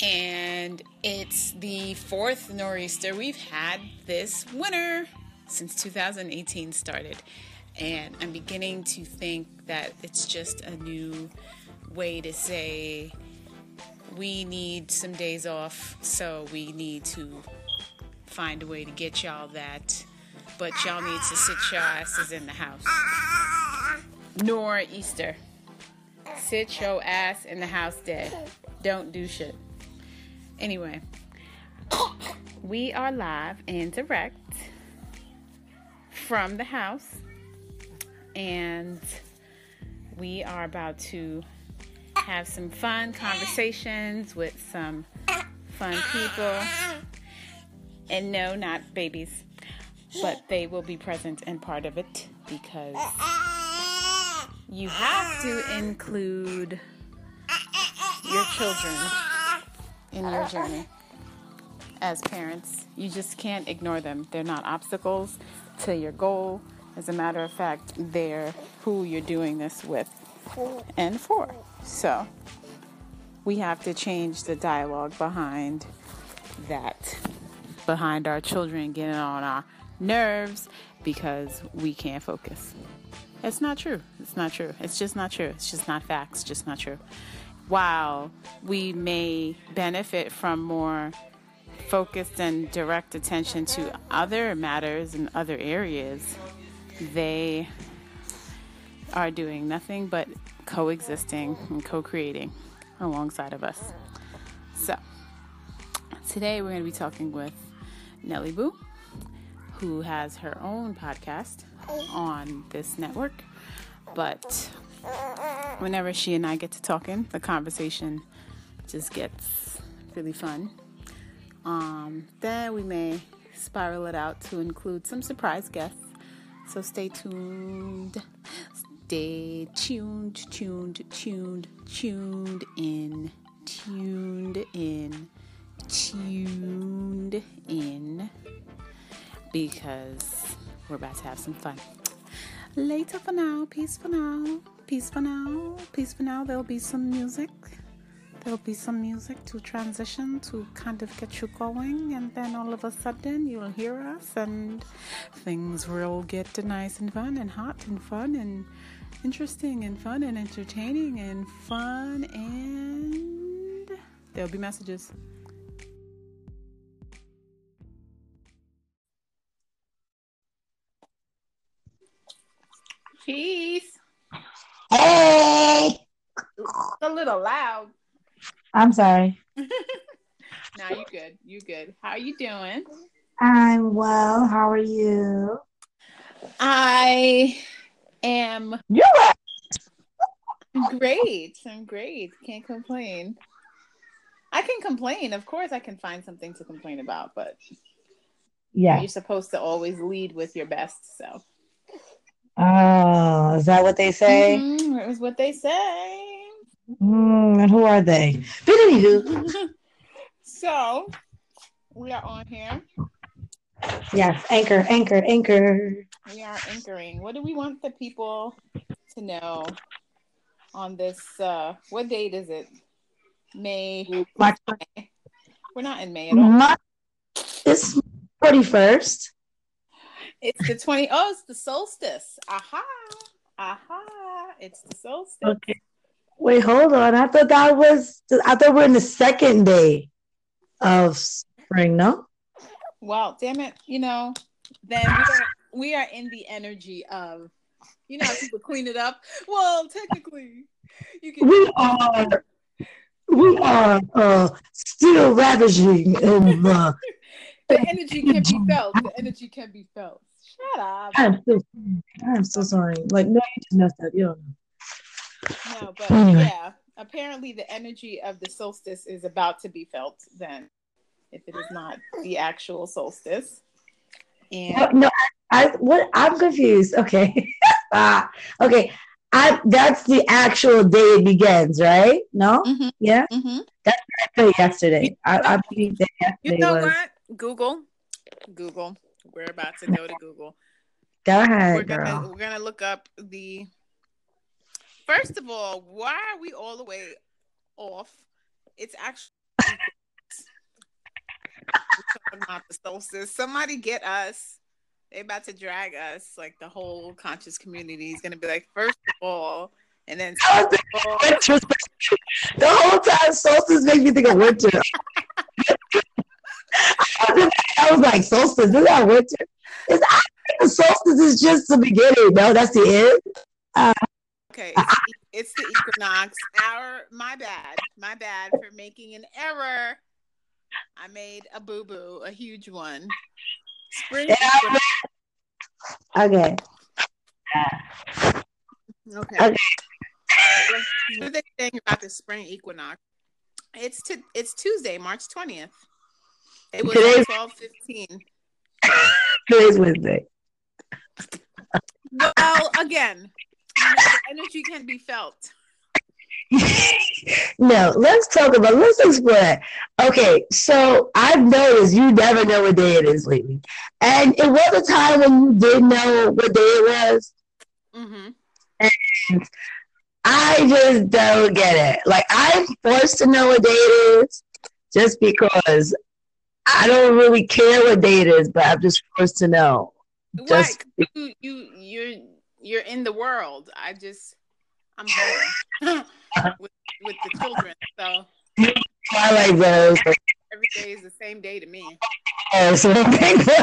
And it's the fourth nor'easter we've had this winter since 2018 started. And I'm beginning to think that it's just a new way to say we need some days off, so we need to find a way to get y'all that, but y'all need to sit your asses in the house. Nor'easter. Sit your ass in the house dead. Don't do shit. Anyway, we are live and direct from the house, and we are about to have some fun conversations with some fun people. And no, not babies, but they will be present and part of it because you have to include your children in your journey as parents. You just can't ignore them. They're not obstacles to your goal. As a matter of fact, they're who you're doing this with and for. So we have to change the dialogue behind that, behind our children getting on our nerves because we can't focus. It's not true. It's not true. It's just not true. It's just not facts. It's just not true. While we may benefit from more focused and direct attention to other matters in other areas, they are doing nothing but coexisting and co-creating alongside of us. So, today we're going to be talking with Nelly Boo, who has her own podcast on this network. But whenever she and I get to talking, the conversation just gets really fun. Then we may spiral it out to include some surprise guests. So stay tuned. Stay tuned in, because we're about to have some fun. Later for now, peace for now, peace for now, peace for now. There'll be some music. There'll be some music to transition, to kind of get you going, and then all of a sudden you'll hear us and things will get nice and fun and hot and fun and interesting and fun and entertaining and fun, and there'll be messages. Peace. Hey! It's a little loud. I'm sorry. No, you good. You good. How are you doing? I'm well. How are you? I am You're great. I'm great. Can't complain. I can complain. Of course, I can find something to complain about, but you're supposed to always lead with your best self. Oh, is that what they say? Mm-hmm. It was what they say. And who are they? So, we are on here. Yes, anchor. We are anchoring. What do we want the people to know on this? What date is it? May. March. We're not in May at all. March is 31st. It's the 20. Oh, it's the solstice. Aha. It's the solstice. Okay. Wait, hold on. I thought we're in the second day of spring, no? Well, damn it. Then we are in the energy of, how people clean it up. Well, technically, we are still ravaging in the energy can be felt. The energy can be felt. Shut up. I'm so sorry. Like, no, you just messed up. You don't know. No, but yeah, apparently the energy of the solstice is about to be felt then, if it is not the actual solstice. And I'm confused. Okay. Okay. That's the actual day it begins, right? No? Mm-hmm. Yeah? Mm-hmm. That's what I said yesterday. I believe that yesterday you know was... what? Google. We're about to go to Google. Go ahead, We're girl. gonna look up the... First of all, why are we all the way off? It's actually We're talking about the solstice. Somebody get us. They about to drag us. Like the whole conscious community is gonna be like, first of all, and then second of all. The whole time solstice makes me think of winter. I was like, solstice, is that winter? The solstice is just the beginning. No, that's the end. Okay, it's the equinox. My bad for making an error. I made a boo boo, a huge one. Spring equinox. Okay. Okay. What are they saying about the spring equinox? It's Tuesday, March 20th. It was at 12:15. Today's Wednesday. Well, again, the energy can be felt. No, let's explore that. Okay, so I've noticed you never know what day it is lately. And it was a time when you did know what day it was. Mm-hmm. And I just don't get it. Like, I'm forced to know what day it is just because I don't really care what day it is, but I'm just forced to know. What? You're in the world. I'm home with the children. So Twilight Rose. Every day is the same day to me. Oh, so like,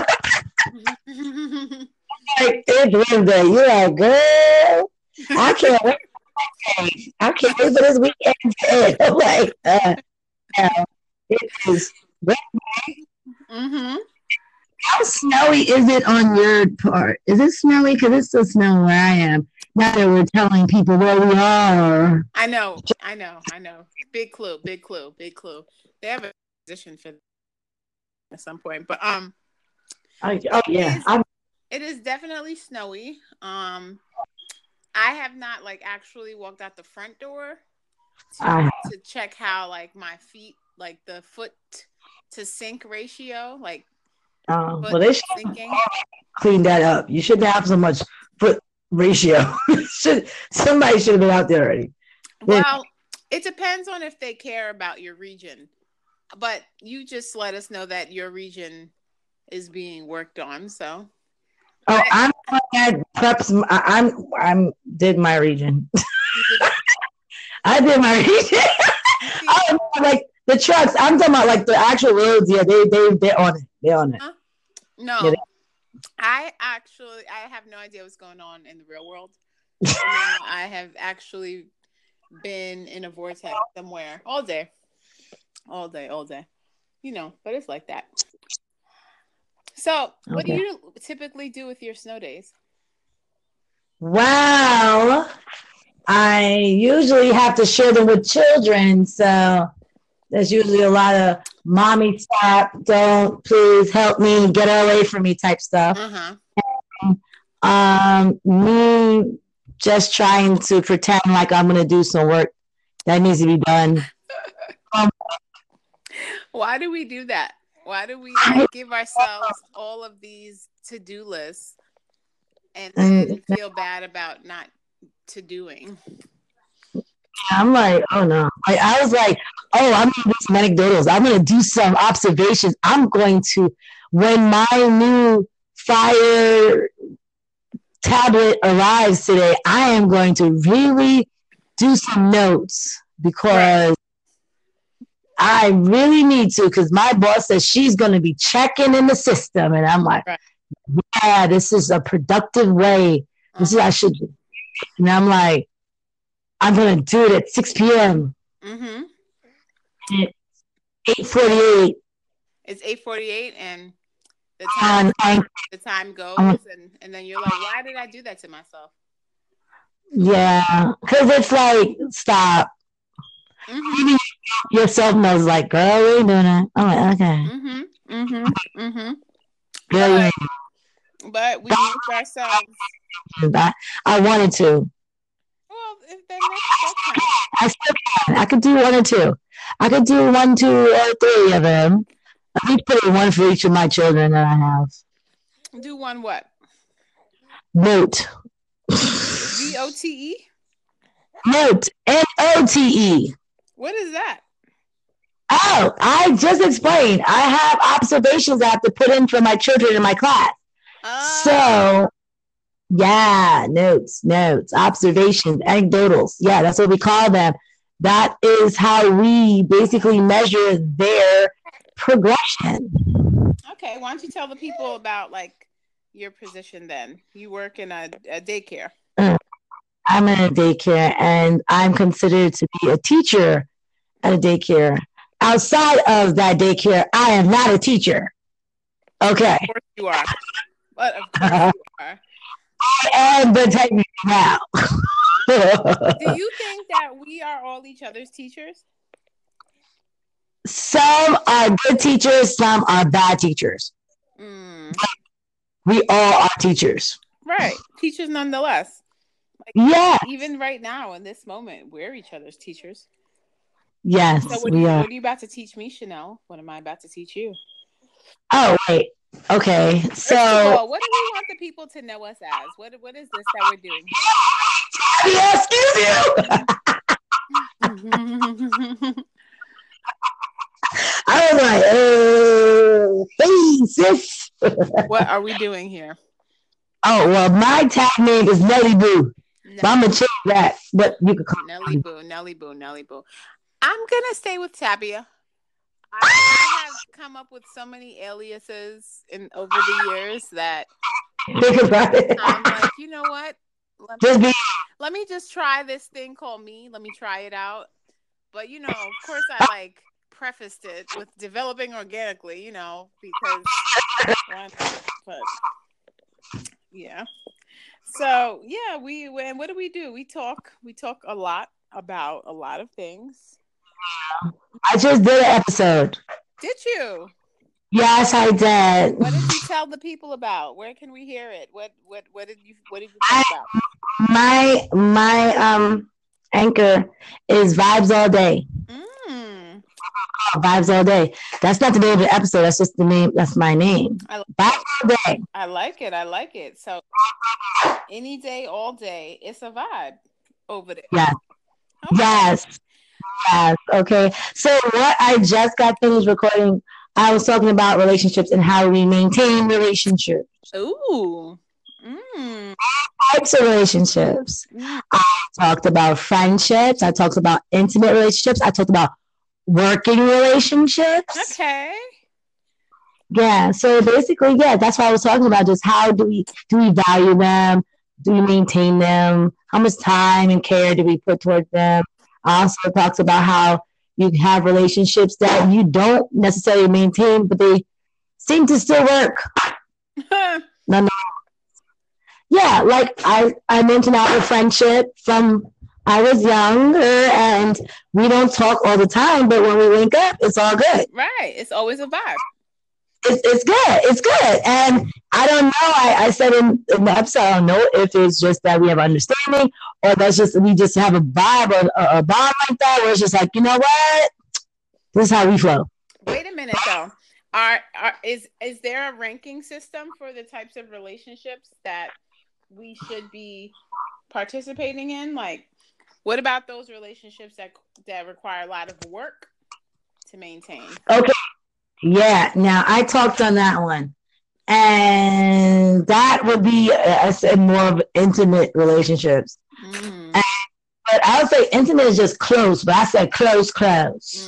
it's Wednesday. You're like, girl, I can't wait. I can't wait for this weekend. I'm like, it is Wednesday. Mm-hmm. How snowy is it on your part? Is it snowy? Because it's still snowing where I am. Now that we're telling people where we are. I know. Big clue. They have a position for at some point, but it is definitely snowy. I have not actually walked out the front door to check how my feet, the foot to sink ratio, well, they should clean that up. You shouldn't have so much foot ratio. Somebody should have been out there already. Well, it depends on if they care about your region, but you just let us know that your region is being worked on. So, I'm at preps. I'm did my region. I did my region. Like the trucks. I'm talking about the actual roads. Yeah, they're on it. They're on it. Huh? No, I have no idea what's going on in the real world. So now I have actually been in a vortex somewhere all day. But it's like that. So, what do you typically do with your snow days? Well, I usually have to share them with children, so there's usually a lot of mommy tap, don't please help me, get away from me type stuff. Me just trying to pretend like I'm gonna do some work that needs to be done. Why do we do that? Why do we give ourselves all of these to-do lists and then feel bad about not to doing? I'm like, oh no. I was like, oh, I'm gonna do some anecdotals. I'm gonna do some observations. I'm going to, when my new fire tablet arrives today, I am going to really do some notes because I really need to, because my boss says she's going to be checking in the system. And I'm like, yeah, this is a productive way. This is I should do. And I'm like, I'm going to do it at 6 p.m. Mm-hmm. It's 8:48. It's 8:48 and the time goes and then you're like, why did I do that to myself? Yeah, because it's like, stop. Mm-hmm. Yourself knows, like, girl, we ain't doing that. I'm like, okay. But we make ourselves. I wanted to. Well, if then that counts. I still can. I could do 1 or 2. I could do 1, 2, or 3 of them. Let me put in 1 for each of my children that I have. Do 1 what? Note. VOTE? Note. NOTE. What is that? Oh, I just explained. I have observations I have to put in for my children in my class. So, yeah, notes, observations, anecdotals. Yeah, that's what we call them. That is how we basically measure their progression. Okay, why don't you tell the people about like your position then? You work in a daycare. I'm in a daycare and I'm considered to be a teacher at a daycare. Outside of that daycare, I am not a teacher. Okay. Of course you are. But of course you are. I am the technical now. Do you think that we are all each other's teachers? Some are good teachers, some are bad teachers. We all are teachers. Right. Teachers nonetheless. Like, yeah. Even right now in this moment, we're each other's teachers. Yes, so we are. What are you about to teach me, Chanel? What am I about to teach you? Oh, wait. Okay. First of all, what do we want the people to know us as? What is this that we're doing? Excuse you. I was like, hey, sis. What are we doing here? Oh, well, my tag name is Nelly Boo. So I'm going to change that. But you could call Nelly Boo, Nelly Boo, Nelly Boo. I'm going to stay with Tabia. I have come up with so many aliases over the years that I'm like, you know what? Let me just try this thing called me. Let me try it out. But, you know, of course, I prefaced it with developing organically, you know, because yeah. So, yeah, and what do? We talk a lot about a lot of things. I just did an episode. Did you? Yes, I did. What did you tell the people about? Where can we hear it? What did you talk about? My anchor is Vibes All Day. Vibes All Day. That's not the name of the episode. That's just the name. That's my name. Vibes All Day. I like it. So any day, all day, it's a vibe over there. Yeah. Okay. Yes. Okay. So what I just got finished recording, I was talking about relationships and how we maintain relationships. Ooh. Types of relationships. I talked about friendships. I talked about intimate relationships. I talked about working relationships. Okay. Yeah. So basically, yeah, that's what I was talking about. Just how do we value them? Do we maintain them? How much time and care do we put towards them? I also talks about how you have relationships that you don't necessarily maintain, but they seem to still work. No. Yeah, like I mentioned our friendship from I was younger, and we don't talk all the time, but when we link up, it's all good. Right. It's always a vibe. It's good. It's good. And I don't know. I said in the episode, I don't know if it's just that we have understanding or that's just we just have a vibe or a bond like that where it's just like, you know what? This is how we flow. Wait a minute though. Is there a ranking system for the types of relationships that we should be participating in? Like, what about those relationships that require a lot of work to maintain? Okay. Yeah, now I talked on that one. And that would be, I said, more of intimate relationships. But I would say intimate is just close, but I said close. Close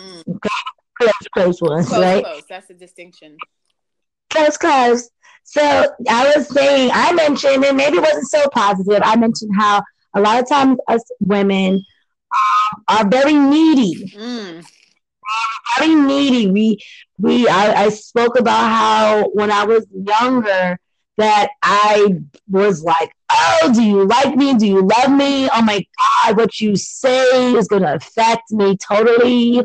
ones, right? Close, that's the distinction. Close. So I was saying, I mentioned, and maybe it wasn't so positive, I mentioned how a lot of times us women are very needy. Very needy. I spoke about how when I was younger that I was like, oh, do you like me? Do you love me? Oh my God, what you say is going to affect me totally.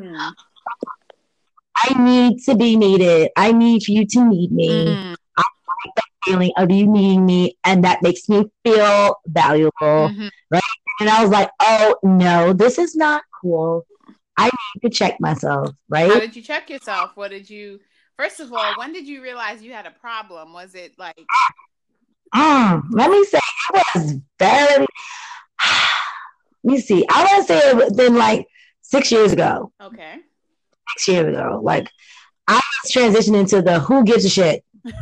I need to be needed. I need for you to need me. I like that feeling of you needing me, and that makes me feel valuable, right? And I was like, oh no, this is not cool. I need to check myself, right? How did you check yourself? First of all, when did you realize you had a problem? Was it like... let me say, it was very... Let me see. I want to say it was been like 6 years ago. Okay. 6 years ago. Like I was transitioning into the who gives a shit.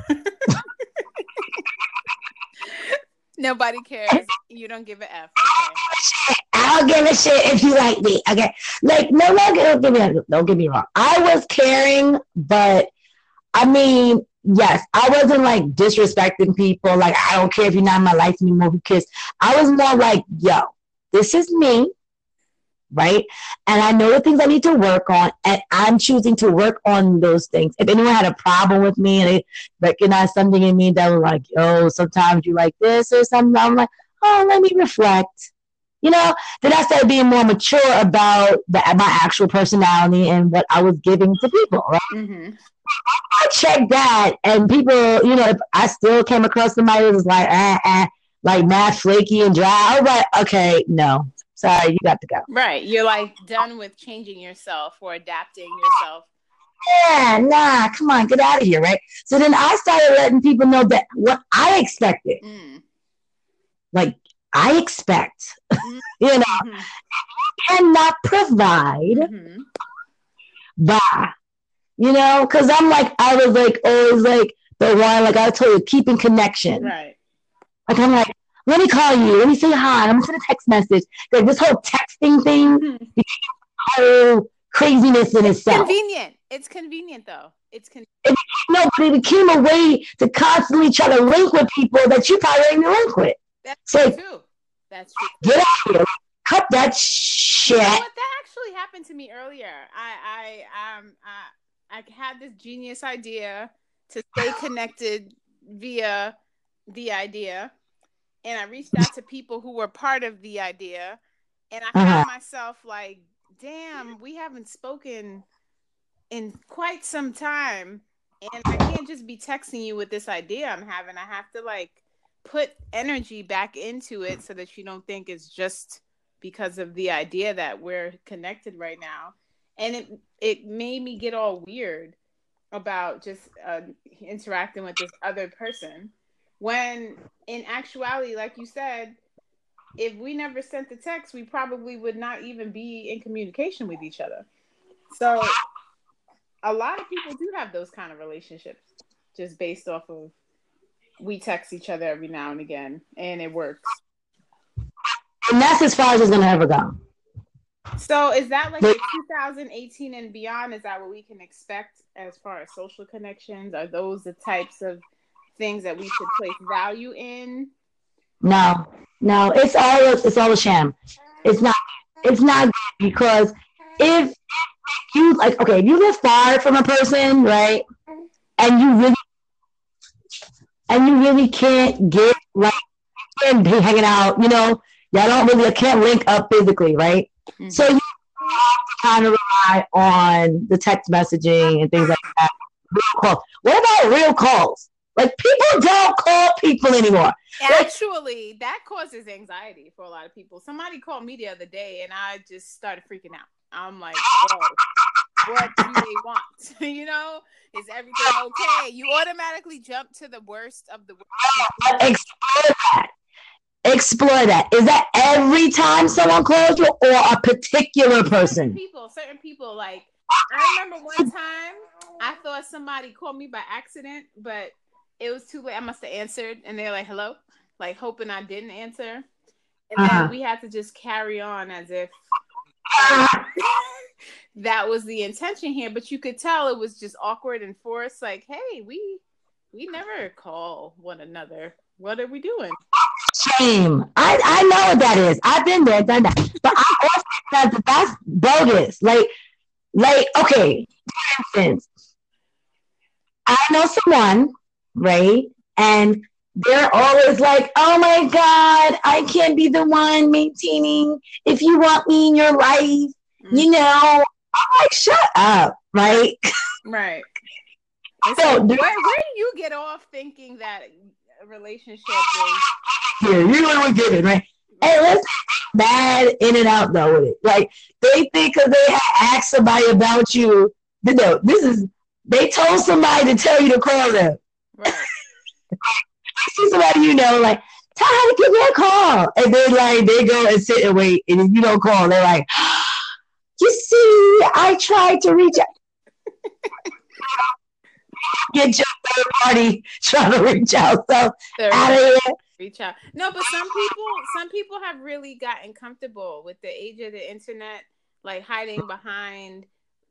Nobody cares. You don't give a F. Okay. I'll give a shit if you like me. Okay. Like, no, don't get me wrong. I was caring, but I mean, yes, I wasn't like disrespecting people. Like, I don't care if you're not in my life anymore. Who cares? I was more like, yo, this is me, right? And I know the things I need to work on, and I'm choosing to work on those things. If anyone had a problem with me and they recognized something in me that was like, yo, sometimes you like this or something, I'm like, oh, let me reflect. You know, then I started being more mature about my actual personality and what I was giving to people, right? Mm-hmm. I checked that, and people, you know, if I still came across somebody that was like, like mad flaky and dry, I was like, okay, no, sorry, you got to go. Right. You're like done with changing yourself or adapting yourself. Yeah, nah, come on, get out of here, right? So then I started letting people know that what I expected. Like, I expect, you know, Mm-hmm. cannot provide, Mm-hmm. bye. You know, because I'm like, I was like, always like the one, like I told you, keeping connection. Right. Like, I'm like, let me call you, let me say hi, I'm gonna send a text message. Like, this whole texting thing, Mm-hmm. whole craziness in itself. Convenient. It's convenient, though. It's no, but it became a way to constantly try to link with people that you probably ain't link with. That's so, true. That's true. Get out of here. Cut that shit. You know what? That actually happened to me earlier. I had this genius idea to stay connected via the idea, and I reached out to people who were part of the idea, and I found myself like, damn, we haven't spoken in quite some time, and I can't just be texting you with this idea I'm having. I have to like put energy back into it so that you don't think it's just because of the idea that we're connected right now. And it made me get all weird about just interacting with this other person, when in actuality, like you said, if we never sent the text, we probably would not even be in communication with each other. So a lot of people do have those kind of relationships just based off of, we text each other every now and again and it works. And that's as far as it's gonna ever go. So is that like 2018 and beyond? Is that what we can expect as far as social connections? Are those the types of things that we should place value in? No, it's all a sham. It's not because if you like, okay, if you live far from a person, right, and you really can't get like, can't be hanging out, you know, y'all don't really can't link up physically, right? Mm-hmm. So you have to kind of rely on the text messaging and things like that. Real calls. What about real calls? Like, people don't call people anymore. Actually, that causes anxiety for a lot of people. Somebody called me the other day and I just started freaking out. I'm like, whoa, what do they want? You know, is everything okay? You automatically jump to the worst of the worst. Explore that. Is that every time someone calls you or a particular person? Certain people. Like, I remember one time I thought somebody called me by accident, but it was too late. I must have answered, and they're like, hello, like hoping I didn't answer. And then we had to just carry on as if that was the intention here. But you could tell it was just awkward and forced. Like, hey, we never call one another. What are we doing? Shame. I know what that is. I've been there, done that. But I also said that's bogus. Like, okay, for instance, I know someone, right? And they're always like, oh my God, I can't be the one maintaining if you want me in your life. You know, I'm like, shut up, right? Right. So where do you get off thinking that a relationship is... Yeah, you know what we're giving, right? Hey, listen, bad in and out though with it. Like, they think because they asked somebody about you, no, they told somebody to tell you to call them. Right. I see somebody you know, like, tell her to give me a call. And then, like, they go and sit and wait. And if you don't call, they're like, you see, I tried to reach out. Get your third party trying to reach out. So They're out of here. reach out. No, but some people have really gotten comfortable with the age of the internet, like hiding behind.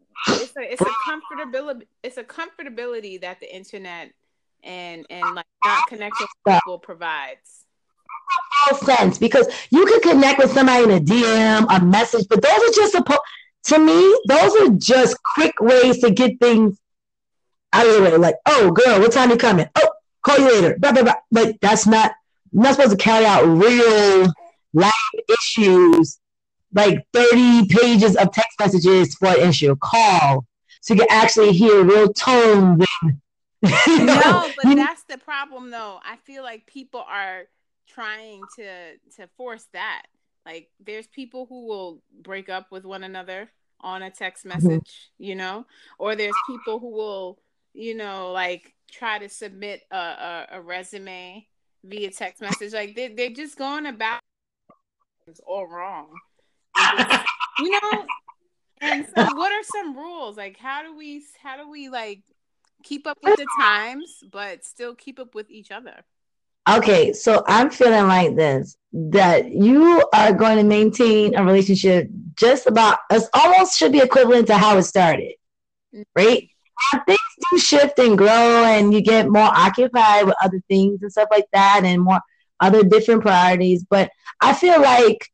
It's a comfortability that the internet and like not connecting with people provides. No sense, because you can connect with somebody in a DM, a message, but those are just to me, those are just quick ways to get things out of the way. Like, oh girl, what time you coming? Oh, call you later. Blah blah blah. Like that's not supposed to carry out real life issues, like 30 pages of text messages for an issue. Call so you can actually hear real tone. No, but that's the problem though. I feel like people are trying to force that. Like there's people who will break up with one another on a text message, or there's people who will, like try to submit a resume via text message. Like they're just going about it's all wrong. And so what are some rules? Like how do we like keep up with the times but still keep up with each other? Okay, so I'm feeling like this, that you are going to maintain a relationship just about, it almost should be equivalent to how it started, right? Now, things do shift and grow and you get more occupied with other things and stuff like that and more other different priorities. But I feel like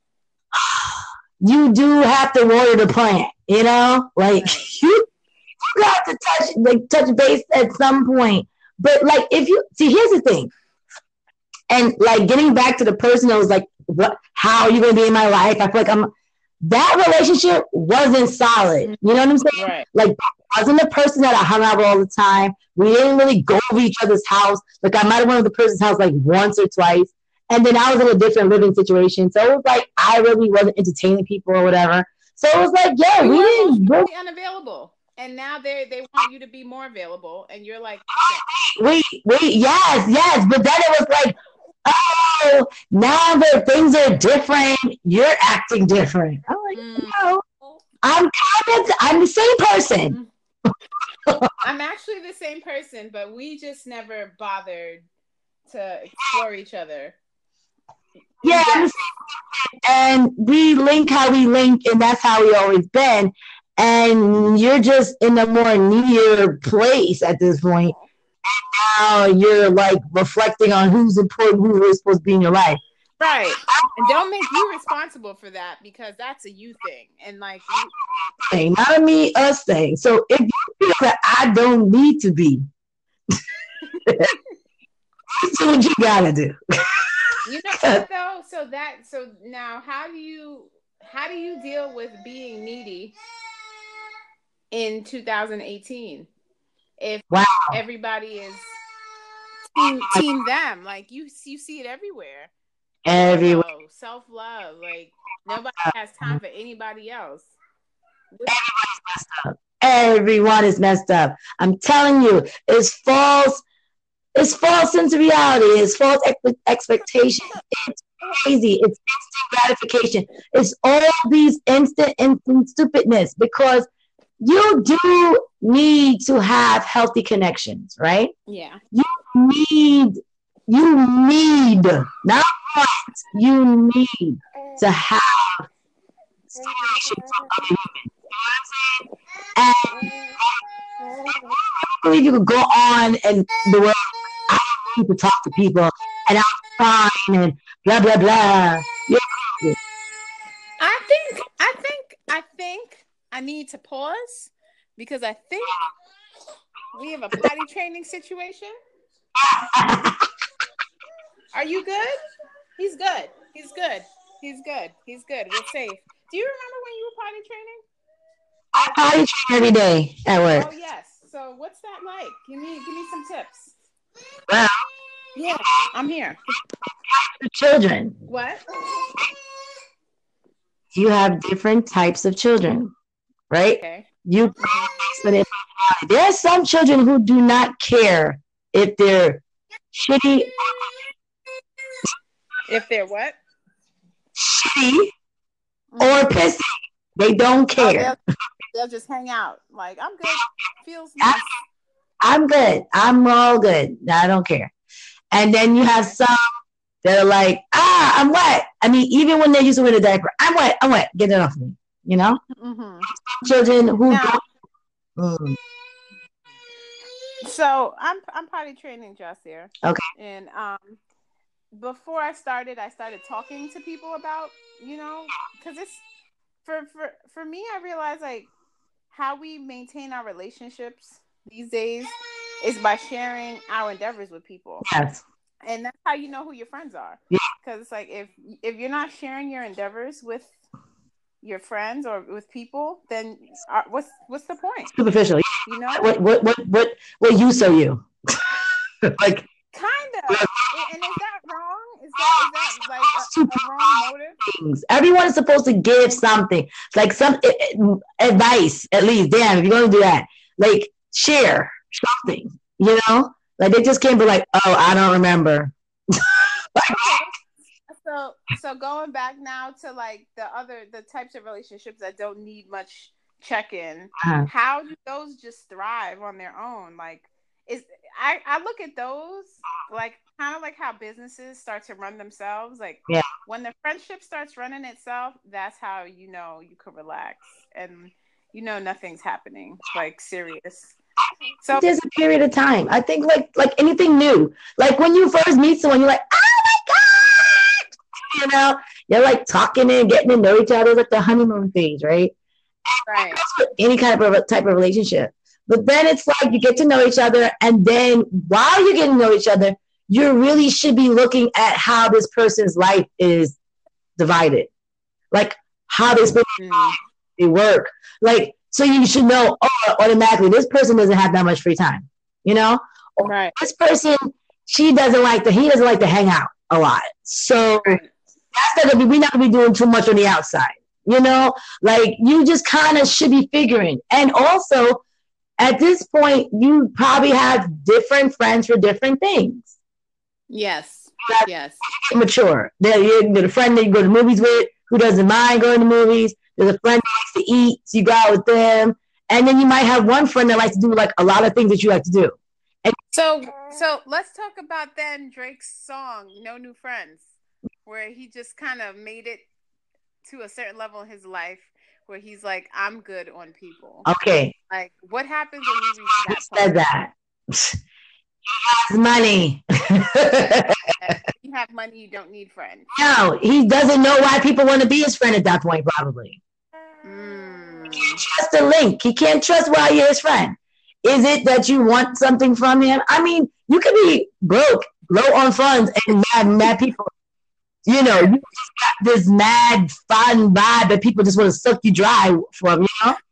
you do have to water the plant, like you got to touch base at some point. But like if you see, here's the thing. And like getting back to the person that was like, how are you going to be in my life? I feel like that relationship wasn't solid. You know what I'm saying? Right. Like I wasn't the person that I hung out with all the time. We didn't really go over each other's house. Like I might have went to the person's house like once or twice. And then I was in a different living situation. So it was like, I really wasn't entertaining people or whatever. So it was like, yeah, we didn't go unavailable. And now they want you to be more available. And you're like, wait, yes. But then it was like, oh, now that things are different, you're acting different. I'm like, no, I'm the same person. I'm actually the same person, but we just never bothered to explore each other. Yeah, and we link how we link, and that's how we always been. And you're just in a more needier place at this point. Now you're like reflecting on who's important, who's really supposed to be in your life. Right. And don't make you responsible for that because that's a you thing. And like not a me, us thing. So if you feel that I don't need to be, that's what you gotta do. You know what though? So now how do you deal with being needy in 2018? If everybody is team them, like you see it everywhere. Everywhere. Self-love, like nobody has time for anybody else. Everybody's messed up. Everyone is messed up. I'm telling you, it's false. It's false sense of reality. It's false expectation. It's crazy. It's instant gratification. It's all these instant stupidness because you do need to have healthy connections, right? Yeah. You need, not want, you need to have stimulation from other humans. You know what I'm saying? And I believe you could go on and the world, I don't need to talk to people and I'm fine and blah blah blah. Yeah. I think I need to pause because I think we have a potty training situation. Are you good? He's good. We're safe. Do you remember when you were potty training? I potty train every day at work. Oh yes. So what's that like? Give me some tips. Well, yeah, I'm here. For children. What? You have different types of children, right? Okay. There are some children who do not care if they're shitty. If they're what? Shitty or pissy. They don't care. they'll just hang out. Like, I'm good. Feels nice. I'm good. I'm all good. I don't care. And then you have some that are like, I'm wet. I mean, even when they're used to wear a diaper, I'm wet. I'm wet. Get it off me. You know? Mm-hmm. Children who Now, don't. so I'm potty training Jess here. Okay. And before I started talking to people about, because it's for me, I realized like how we maintain our relationships these days is by sharing our endeavors with people. Yes. And that's how you know who your friends are. Yeah. Because it's like if you're not sharing your endeavors with your friends or with people, then what's the point? Superficial. You know? What use are you? Like, kind of. And is that wrong? Is that like a wrong motive? things. Everyone is supposed to give something, like some advice at least. Damn, if you're going to do that, like share something. You know, like they just can't be like, oh, I don't remember. So going back now to like the types of relationships that don't need much check-in, how do those just thrive on their own? Like, I look at those like kind of like how businesses start to run themselves. Like, when the friendship starts running itself, that's how you know you can relax and nothing's happening like serious. So there's a period of time. I think like anything new, like when you first meet someone, you're like, oh my god, you're like talking and getting to know each other, like the honeymoon phase, right? Right. Any kind of type of relationship. But then it's like you get to know each other, and then while you're getting to know each other, you really should be looking at how this person's life is divided, like how they spend they work, like. So you should know automatically this person doesn't have that much free time, Or right. This person, he doesn't like to hang out a lot. So we're not gonna be doing too much on the outside, Like you just kind of should be figuring. And also, at this point, you probably have different friends for different things. Yes. Yes. Mature. The friend that you go to movies with who doesn't mind going to movies. There's a friend that likes to eat, so you go out with them. And then you might have one friend that likes to do like a lot of things that you like to do. And so let's talk about then Drake's song, No New Friends, where he just kind of made it to a certain level in his life where he's like, I'm good on people. Okay. Like, what happens when you reach that point? Said that. He has money. If you have money, you don't need friends. No, he doesn't know why people want to be his friend at that point, probably. He can't trust the link. He can't trust why you're his friend. Is it that you want something from him? I mean, you could be broke, low on funds, and mad people. You just got this mad fun vibe that people just want to suck you dry from,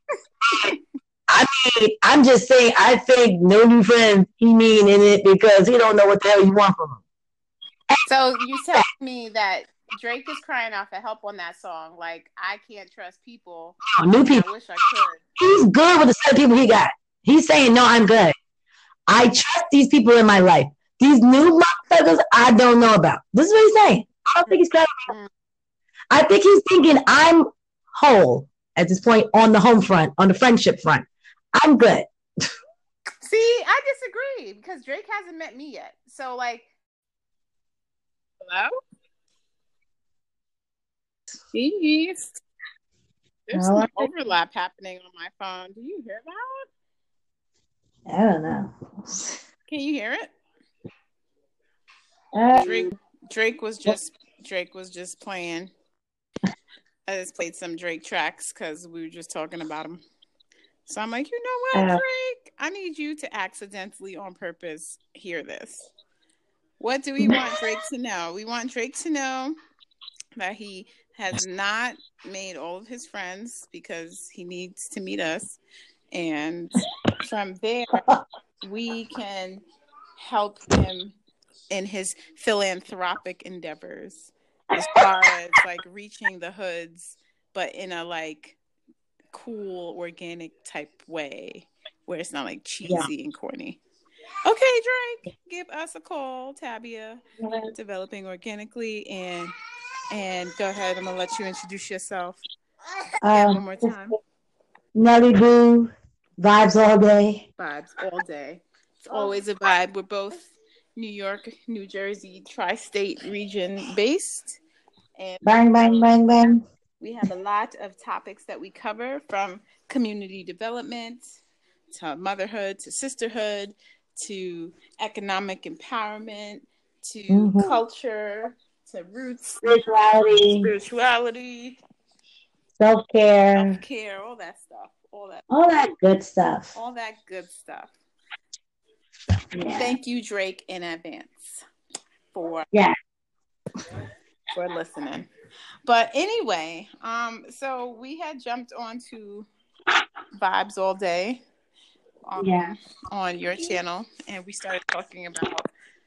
I mean, I'm just saying, I think no new friends, he mean in it because he don't know what the hell you want from him. So you tell me that Drake is crying out for help on that song. Like, I can't trust people. New people. I wish I could. He's good with the set of people he got. He's saying, no, I'm good. I trust these people in my life. These new motherfuckers, I don't know about. This is what he's saying. I don't think he's crying. I think he's thinking, I'm whole at this point on the home front, on the friendship front. I'm good. See, I disagree because Drake hasn't met me yet. So, like, hello? Jeez. There's some overlap happening on my phone. Do you hear that? I don't know. Can you hear it? Drake was just playing. I just played some Drake tracks because we were just talking about him. So I'm like, you know what, Drake? I need you to accidentally, on purpose, hear this. What do we want Drake to know? We want Drake to know that he has not made all of his friends because he needs to meet us. And from there, we can help him in his philanthropic endeavors as far as like reaching the hoods, but in a like cool, organic type way where it's not like cheesy and corny. Okay, Drake, give us a call, Tabia, Developing Organically, and go ahead. I'm gonna let you introduce yourself one more time. Nelly Boo, vibes all day. Vibes all day. It's always a vibe. We're both New York, New Jersey, tri-state region based, and Bang, bang, bang, bang. we have a lot of topics that we cover, from community development to motherhood to sisterhood to economic empowerment to Mm-hmm. culture to roots, Spirituality, spirituality, self-care, self-care, all that stuff, all that good stuff. all that good stuff. Yeah. Thank you, Drake, in advance for Yeah. for listening. But anyway, so we had jumped onto Vibes All Day Yeah. on your channel, and we started talking about,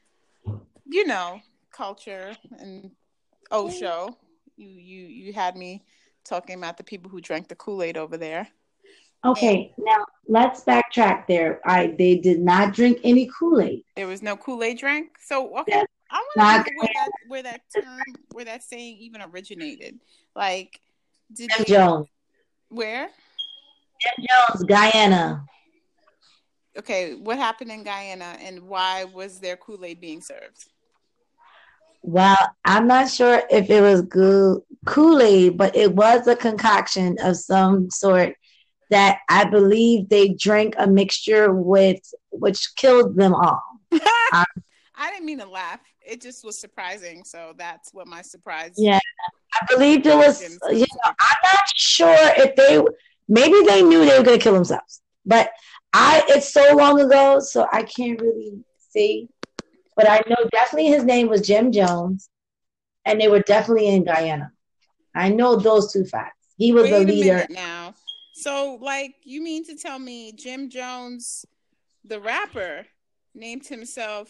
culture and Osho. You had me talking about the people who drank the Kool-Aid over there. Okay, now let's backtrack there. They did not drink any Kool-Aid. There was no Kool-Aid drank. So okay, That's I want not to know where that saying even originated. Like, did Jim they Jones. where? Jim Jones, Guyana. Okay, what happened in Guyana, and why was there Kool-Aid being served? Well, I'm not sure if it was good Kool-Aid, but it was a concoction of some sort that I believe they drank a mixture with, which killed them all. I didn't mean to laugh. It just was surprising. So that's what my surprise. Yeah, I believed it was. I'm not sure if maybe they knew they were going to kill themselves, but it's so long ago, so I can't really see. But I know definitely his name was Jim Jones, and they were definitely in Guyana. I know those two facts. He was the leader. Wait a minute now. So, you mean to tell me Jim Jones, the rapper, named himself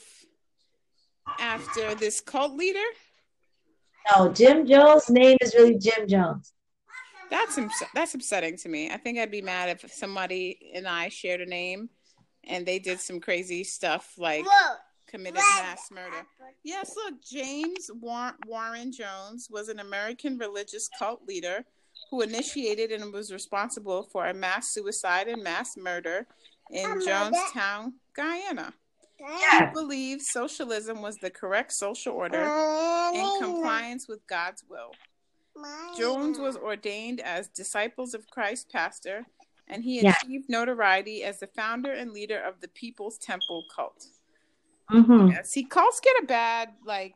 after this cult leader? No, Jim Jones' name is really Jim Jones. That's upsetting to me. I think I'd be mad if somebody and I shared a name and they did some crazy stuff like committed mass murder. Yes, look, James Warren Jones was an American religious cult leader who initiated and was responsible for a mass suicide and mass murder in Jonestown, Guyana. He believed socialism was the correct social order in compliance with God's will. Jones was ordained as Disciples of Christ pastor, and he achieved notoriety as the founder and leader of the People's Temple cult. Mm-hmm. Yeah, see, cults get a bad,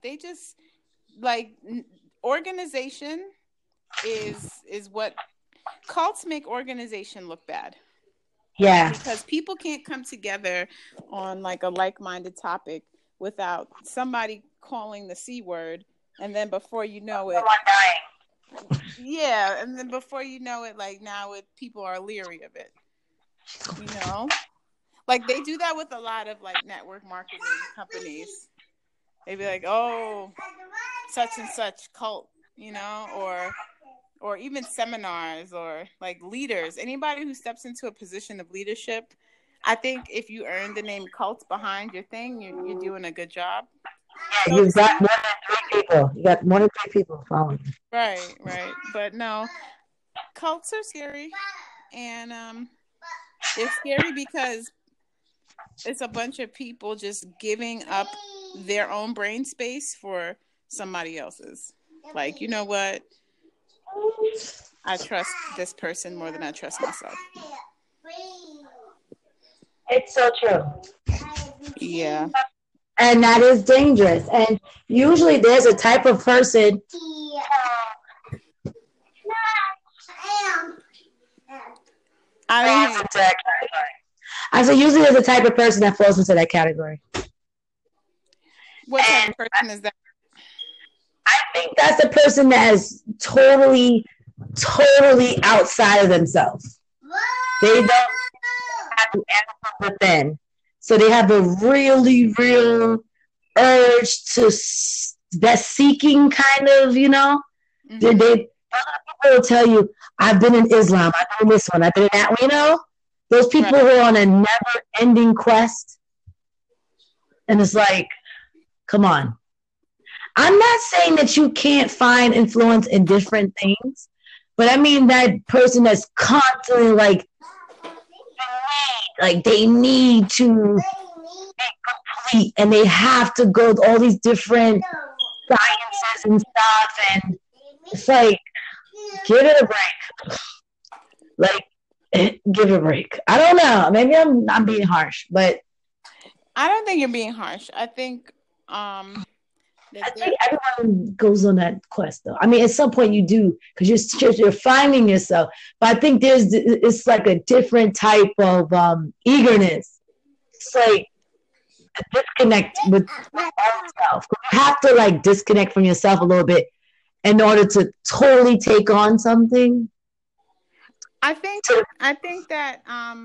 organization is what cults make organization look bad. Yeah. Because people can't come together on a like-minded topic without somebody calling the C word, and then before you know it, yeah, and then before you know it, people are leery of it. They do that with a lot of network marketing companies. They be like, oh, such and such cult, or even seminars or leaders. Anybody who steps into a position of leadership, I think if you earn the name cult behind your thing, you're doing a good job. Yeah, you've got more than 3 people. You got more than 3 people following. Right. But no, cults are scary, and they're scary because it's a bunch of people just giving up their own brain space for somebody else's. You know what? I trust this person more than I trust myself. It's so true. Yeah. And that is dangerous. And usually there's a type of person. I said usually there's a type of person that falls into that category. What type of person is that? I think that's the person that is totally outside of themselves. They don't have the answer within. So they have a really real urge to that seeking kind of, Mm-hmm. They will tell you, I've been in Islam, I've been in this one, I've been in that one, those people who are on a never-ending quest. And it's come on. I'm not saying that you can't find influence in different things, but I mean that person that's constantly like they need to complete, and they have to go to all these different sciences and stuff, and it's like, give it a break. Like, give it a break. I don't know. Maybe I'm being harsh, but I don't think you're being harsh. I think I think everyone goes on that quest, though. I mean, at some point you do, because you're finding yourself. But I think it's like a different type of eagerness. It's like a disconnect with yourself. You have to like disconnect from yourself a little bit in order to totally take on something. I think that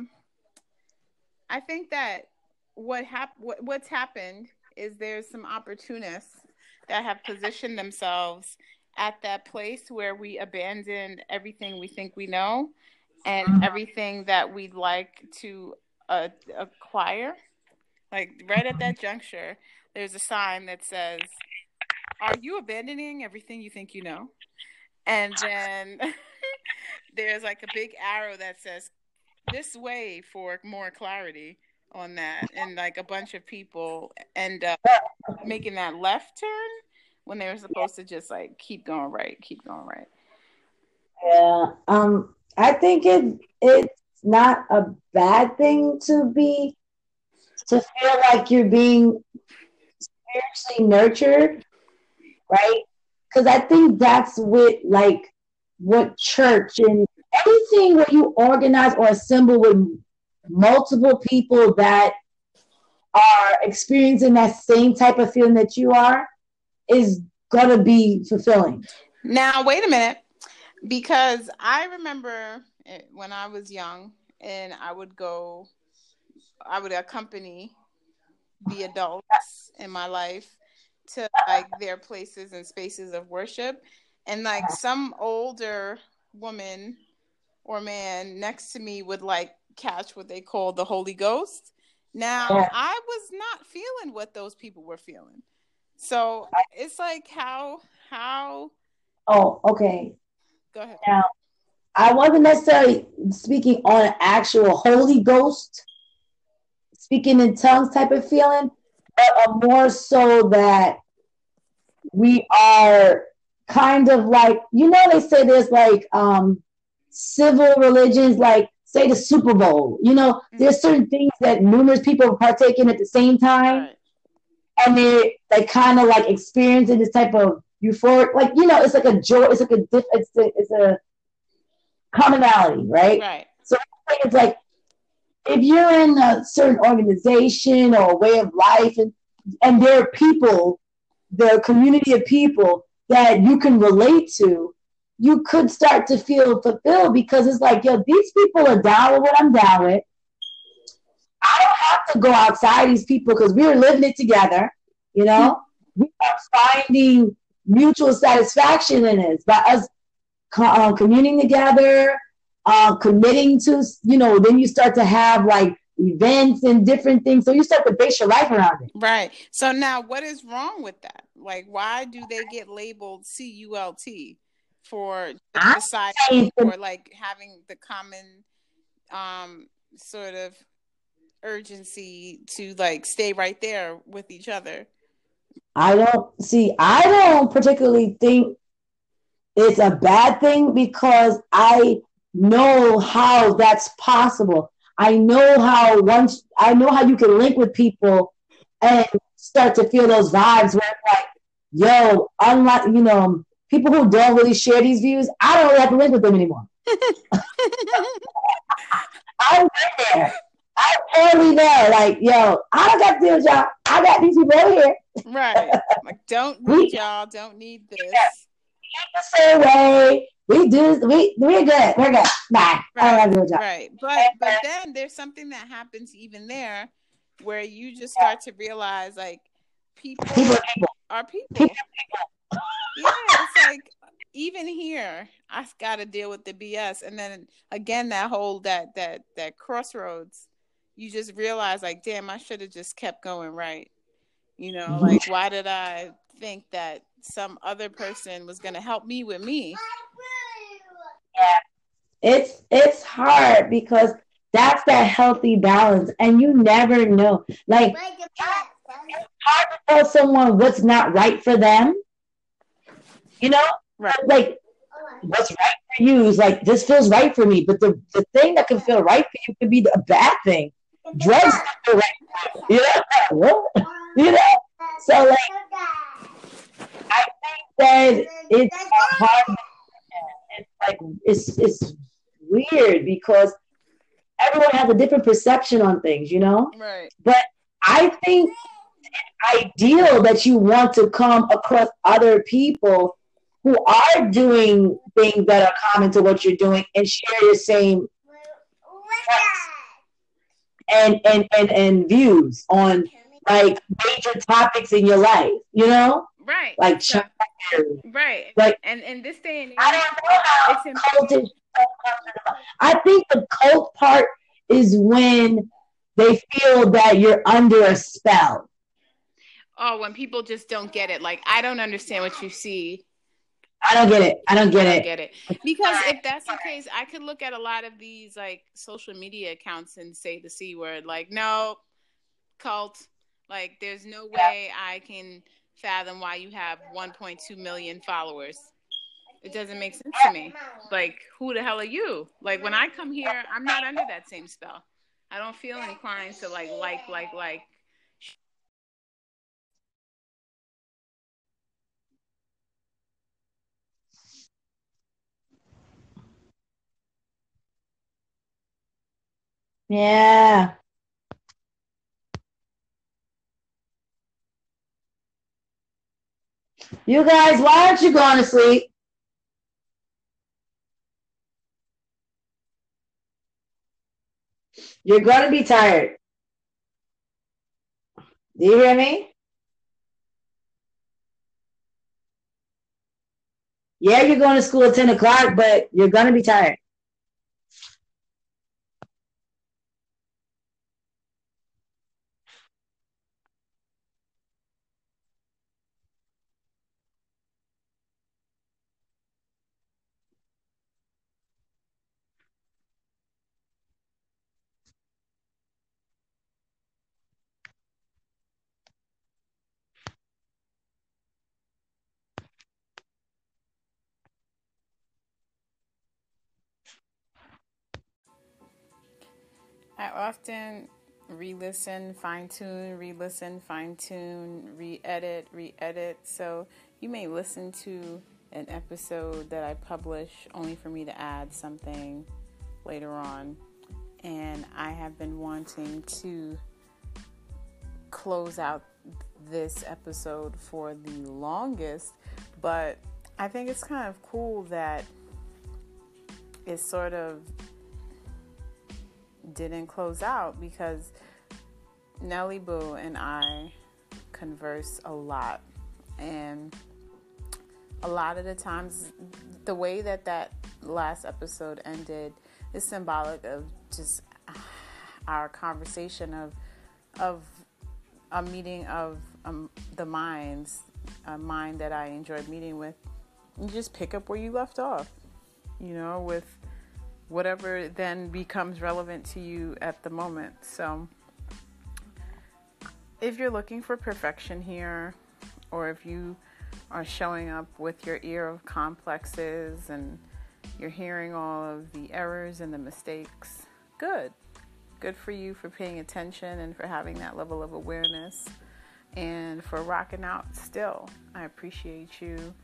what's happened is there's some opportunists that have positioned themselves at that place where we abandoned everything we think we know and everything that we'd like to acquire. Like right at that juncture, there's a sign that says, "Are you abandoning everything you think you know?" And then there's like a big arrow that says, "This way for more clarity on that." And like a bunch of people end up making that left turn when they were supposed to just like keep going right. Yeah. I think it's not a bad thing to feel like you're being spiritually nurtured, right? Because I think that's what church and anything where you organize or assemble with multiple people that are experiencing that same type of feeling that you are is gonna be fulfilling. Now, wait a minute, because I remember when I was young and I would accompany the adults in my life to like their places and spaces of worship, and like some older woman or man next to me would like catch what they call the Holy Ghost. Now, I was not feeling what those people were feeling. So it's like how Oh, okay. Go ahead. Now, I wasn't necessarily speaking on an actual Holy Ghost, speaking in tongues type of feeling, but more so that we are kind of like, they say there's like civil religions, like say the Super Bowl. There's certain things that numerous people partake in at the same time, Right. and they kind of like experiencing this type of euphoric, like it's like a joy, it's a commonality, right? Right. So it's like if you're in a certain organization or a way of life, and there are people, the community of people that you can relate to, you could start to feel fulfilled because it's like, yo, these people are down with what I'm down with. I don't have to go outside these people because we're living it together. We are finding mutual satisfaction in it by us communing together, committing to, then you start to have like events and different things. So you start to base your life around it. Right. So now what is wrong with that? Like, why do they get labeled CULT for society or like having the common sort of urgency to like stay right there with each other? I don't particularly think it's a bad thing because I know how that's possible. I know how you can link with people and start to feel those vibes where it's like, yo, unlike, people who don't really share these views, I don't really have to link with them anymore. I'm there. I'm totally there. Like, yo, I don't got to deal with y'all. I got these people over here. Right. Like, don't need y'all. Don't need this. Yeah. The same way. We do. We're good. We're good. Bye. Right. I don't have to deal with y'all. Right. But then there's something that happens even there where you just start to realize like people are people. Yeah, it's like even here, I got to deal with the BS, and then again that whole that crossroads, you just realize like, damn, I should have just kept going right. Like why did I think that some other person was going to help me with me? Yeah, it's hard because That's that healthy balance. And you never know. Like, it's hard to tell someone what's not right for them, you know? Right. Like, what's right for you is like, this feels right for me. But the thing that can feel right for you could be a bad thing. Drugs can feel right for you. You know? What? You know? So, like, I think that it's hard. It's like, it's weird because everyone has a different perception on things, you know? Right. But I think ideal that you want to come across other people who are doing things that are common to what you're doing and share your same and views on like major topics in your life, you know? Right. Like So, child, right. like And in this day and age, I don't know how it's important. cultish stuff comes about. I think the cult part is when they feel that you're under a spell. Oh, when people just don't get it. Like, I don't understand what you see. I don't get it. I don't I get don't it. get it. Because if that's the case, I could look at a lot of these like social media accounts and say the C word. Like, no, cult. Like, there's no way I can fathom why you have 1.2 million followers. It doesn't make sense to me. Like, who the hell are you? Like, when I come here, I'm not under that same spell. I don't feel inclined to like. Yeah. You guys, why aren't you going to sleep? You're going to be tired. Do you hear me? Yeah, you're going to school at 10 o'clock, but you're going to be tired. I often re-listen, fine-tune, re-listen, fine-tune, re-edit, re-edit. So you may listen to an episode that I publish only for me to add something later on. And I have been wanting to close out this episode for the longest, but I think it's kind of cool that it sort of didn't close out because Nelly Boo and I converse a lot, and a lot of the times the way that last episode ended is symbolic of just our conversation of a meeting of the minds, a mind that I enjoyed meeting with. You just pick up where you left off, with whatever then becomes relevant to you at the moment. So if you're looking for perfection here, or if you are showing up with your ear of complexes and you're hearing all of the errors and the mistakes, good for you for paying attention and for having that level of awareness and for rocking out still. I appreciate you.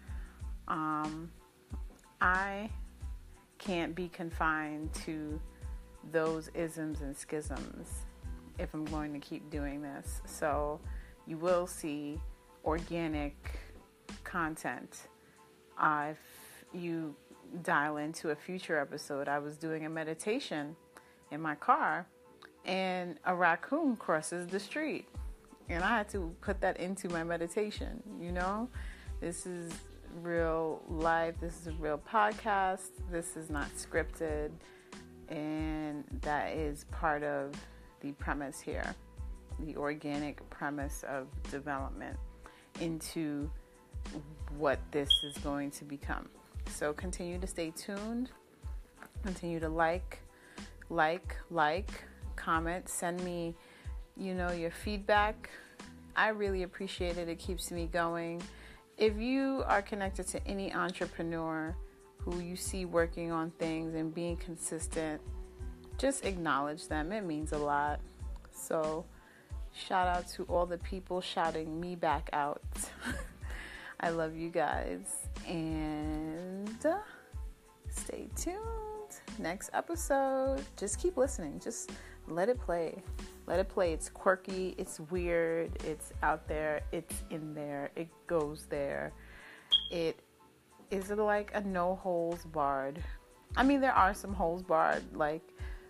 I can't be confined to those isms and schisms if I'm going to keep doing this. So you will see organic content. If you dial into a future episode, I was doing a meditation in my car and a raccoon crosses the street, and I had to put that into my meditation. This is real life. This is a real podcast. This is not scripted, and that is part of the premise here, the organic premise of development into what this is going to become. So continue to stay tuned, continue to like, like, comment, send me, your feedback. I really appreciate it. It keeps me going. If you are connected to any entrepreneur who you see working on things and being consistent, just acknowledge them. It means a lot. So shout out to all the people shouting me back out. I love you guys. And stay tuned. Next episode. Just keep listening. Just let it play. Let it play. It's quirky. It's weird. It's out there. It's in there. It goes there. It is like a no holes barred. I mean, there are some holes barred, like,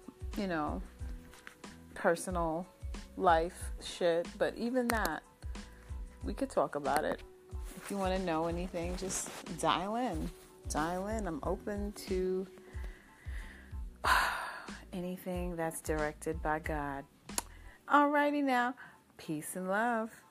personal life shit. But even that, we could talk about it. If you want to know anything, just dial in. I'm open to anything that's directed by God. Alrighty now. Peace and love.